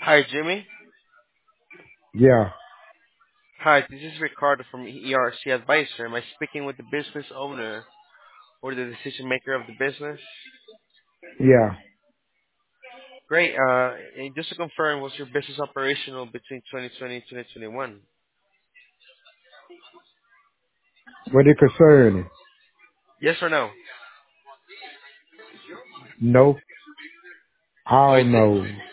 Hi, Jimmy. Yeah, Hi, this is Ricardo from ERC Advisor. Am I speaking with the business owner or the decision maker of the business? yeah. Great. And just to confirm, was your business operational between 2020 and 2021? What it concerning? Yes or no? No. Oh, All it did. no.